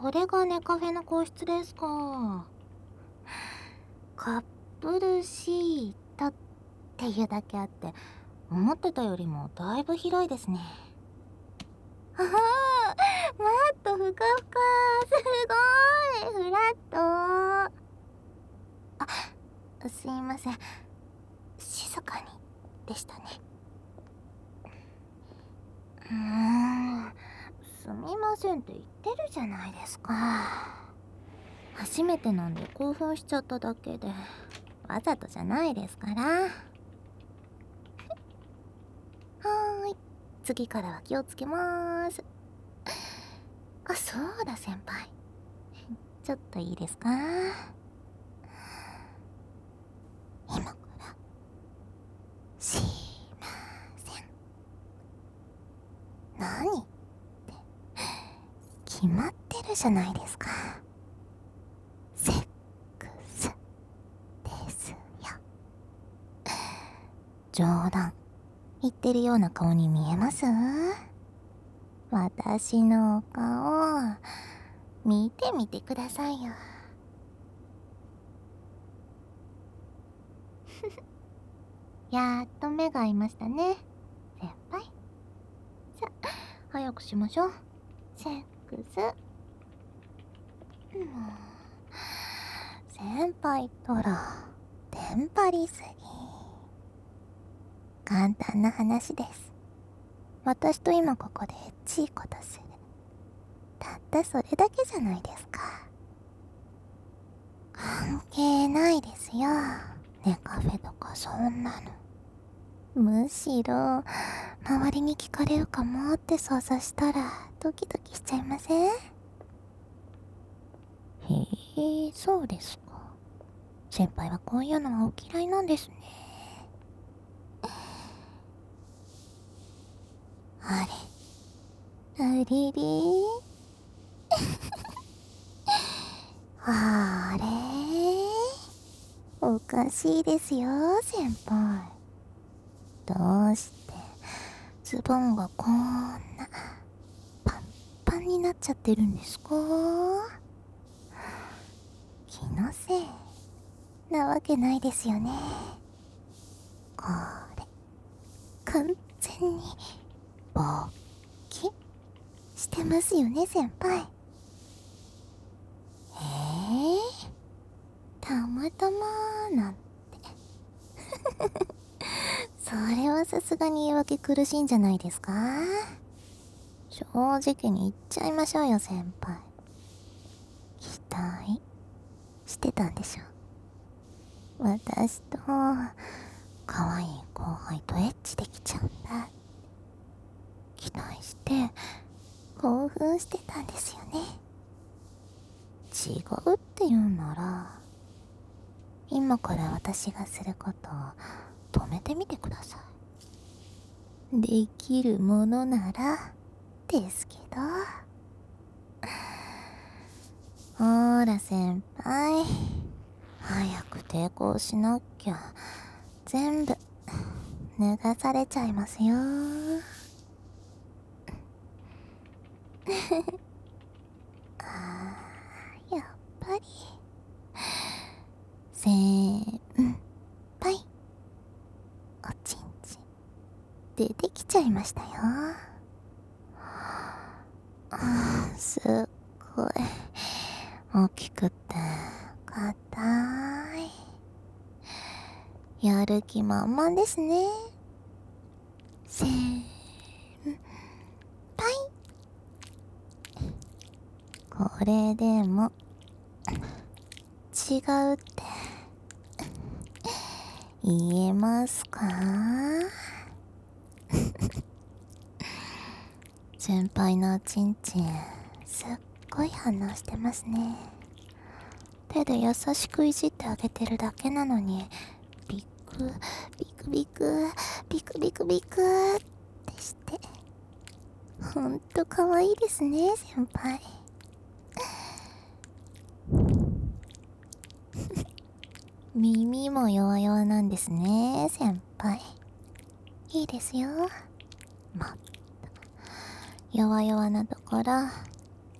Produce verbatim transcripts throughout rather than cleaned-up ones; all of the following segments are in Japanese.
これがネカフェの個室ですか。カップルシートっていうだけあって、思ってたよりもだいぶ広いですね。ああ、マットふかふか、すごいフラット。あ、すいません、静かにでしたね。うーん、すみませんって言ってるじゃないですか。初めてなんで興奮しちゃっただけで、わざとじゃないですから。はーい、次からは気をつけまーす。あ、そうだ先輩、ちょっといいですか。今からしません。何って決まってるじゃないですか。セックスですよ。冗談言ってるような顔に見えます？私のお顔見てみてくださいよ。やっと目が合いましたね先輩。さあ早くしましょう。セックス。もう先輩ったらテンパりすぎ。簡単な話です。私と今ここでエッチいことする、たったそれだけじゃないですか。関係ないですよ、ネカフェとかそんなの。むしろ周りに聞かれるかもって想像したらドキドキしちゃいません？へえ、そうですか。先輩はこういうのはお嫌いなんですね。あれ、あれれあれ、おかしいですよ先輩。どうしてズボンがこんなパンパンになっちゃってるんですか？気のせいなわけないですよね。これ完全に勃起してますよね先輩。えー、たまたまなんてそれはさすがに言い訳苦しいんじゃないですか。正直に言っちゃいましょうよ先輩。期待してたんでしょ。私と可愛い後輩とエッチできちゃうんだ、期待して興奮してたんですよね。違うって言うなら今から私がすることを止めてみてください。できるものならですけど。ほーら先輩、早く抵抗しなきゃ全部脱がされちゃいますよ。あー、やっぱり先輩、おちんちん出てきちゃいましたよ。あー、すっごい大きくって硬い。やる気満々ですね先輩。これでも違うって言えますか？先輩のおちんちんすっごい反応してますね。手で優しくいじってあげてるだけなのにビクビクビクビクビクビクってして、ほんと可愛いですね先輩。耳も弱々なんですね先輩。いいですよ、もっと弱々なところ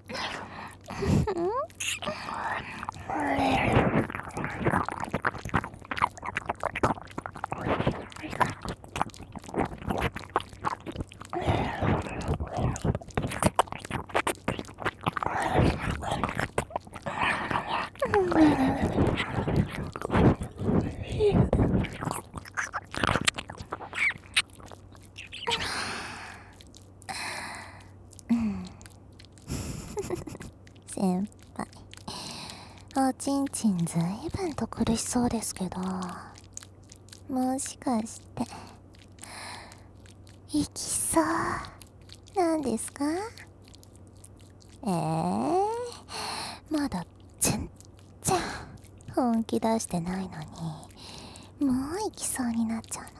先輩、おちんちんずいぶんと苦しそうですけど、もしかして、いきそう。 何ですか？えー、まだ全然本気出してないのに、もう行きそうになっちゃうなん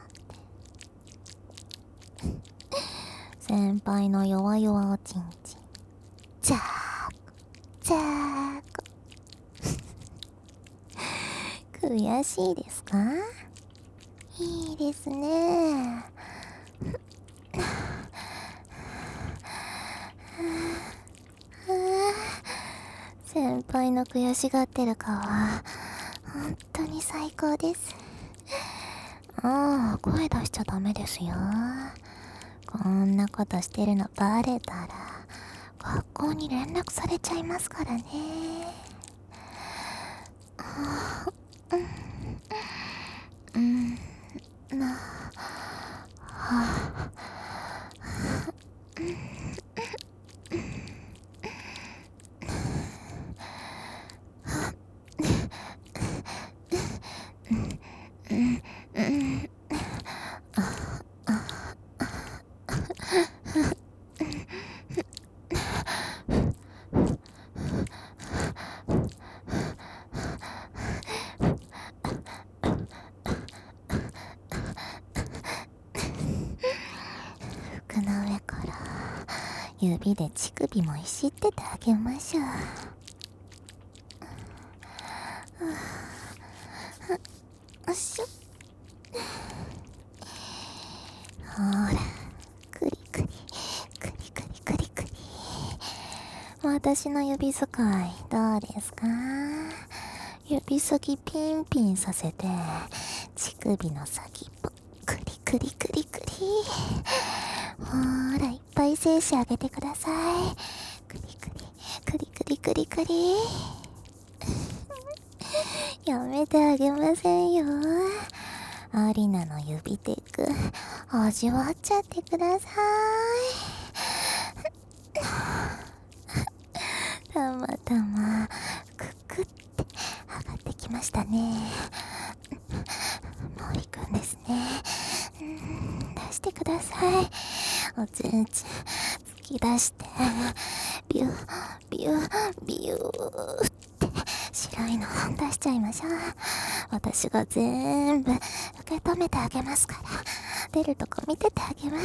て。先輩の弱々おちんちん、じゃーく、じゃーく。悔しいですか？いいですね。先輩の悔しがってる顔は本当に最高です。ああ、声出しちゃダメですよ。こんなことしてるのバレたら学校に連絡されちゃいますからね。うん、うん、な、はあ、うん、うん、服の上から指で乳首もいじっててあげましょう。よいしょ。ほら、クリクリクリクリクリクリ。私の指使いどうですか？指先ピンピンさせて乳首の先っぽクリクリクリクリ。ほら、いっぱい精子あげてください。クリクリクリクリクリクリ。やめてあげませんよ。アリナの指テク味わっちゃってください。たまたまククって上がってきましたね。森くんですね。出してください。おちんちん突き出してビュービュービューって白いの出しちゃいましょう。私が全部受け止めてあげますから、出るとこ見ててあげます。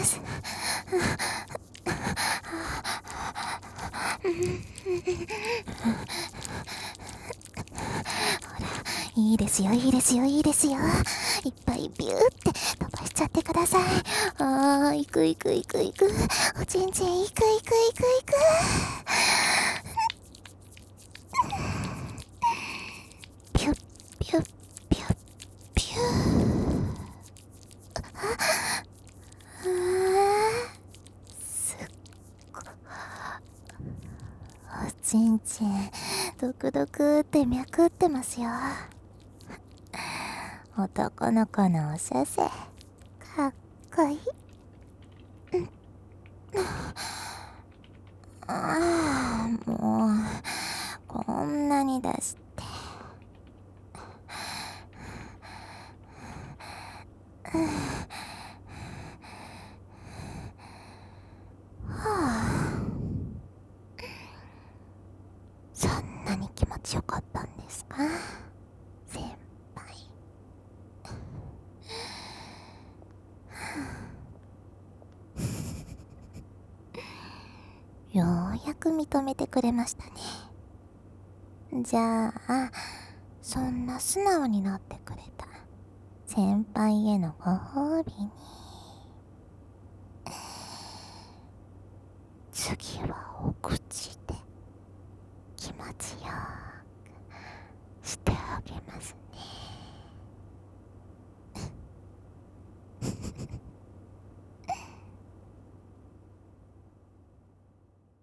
ほら、いいですよいいですよいいですよ。いっぱいビューって飛ばしちゃってください。あー、いくいくいくいく、おちんちんいくいくいくいく。ピュッピュッピュッピュー。あー、すっごおちんちんドクドクって脈ってますよ。男の子のおしゃせかっこいい。ああ、もうこんなに出して、はあ、そんなに気持ちよかったんですか、先輩。ようやく認めてくれましたね。じゃあ、そんな素直になってくれた先輩へのご褒美に